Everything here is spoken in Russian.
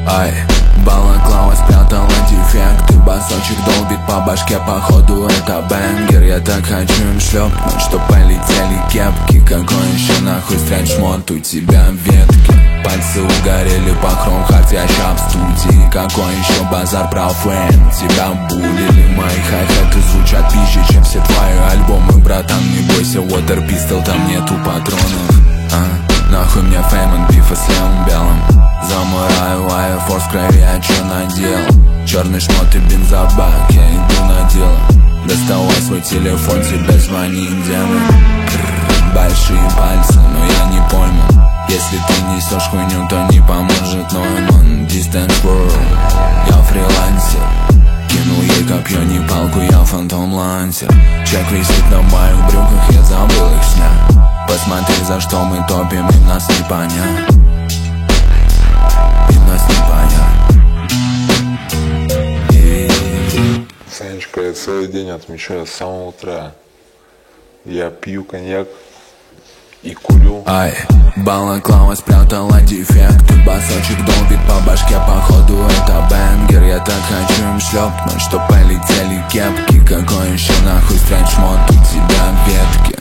Ай, балаклава спрятала дефект, и басочек долбит по башке, походу это бенгер. Я так хочу им шлепнуть, что полетели кепки. Какой еще нахуй стрейт-шмот, у тебя ветки. Пальцы угорели по хром-хард, я ща в студии. Какой еще базар про фэм, тебя булили. Мои хай-хеты звучат пизже, чем все твои альбомы. Братан, не бойся, Water Pistol, там нету патронов. Нахуй мне фейм и бифа с левым белым. Замураю Air Force в крови, а чё надел? Черный шмот и бензобак, я иду на дело. Доставай свой телефон, тебе звонит демон. Большие пальцы, но я не пойму. Если ты несешь хуйню, то не поможет Нойман. Distance World, я фрилансер. Кинул ей копье, не палку, я фантом лансер. Чек висит на моих брюках, я забыл их снять. Посмотри, за что мы топим, и нас не понять. И нас не понять. Санечка, я целый день отмечаю с самого утра. Я пью коньяк и курю. Ай, балаклава спрятала дефект, и басочек долбит по башке, походу это бенгер. Я так хочу им шлепнуть, что полетели кепки. Какой еще нахуй стрейт-шмот, у тебя ветки.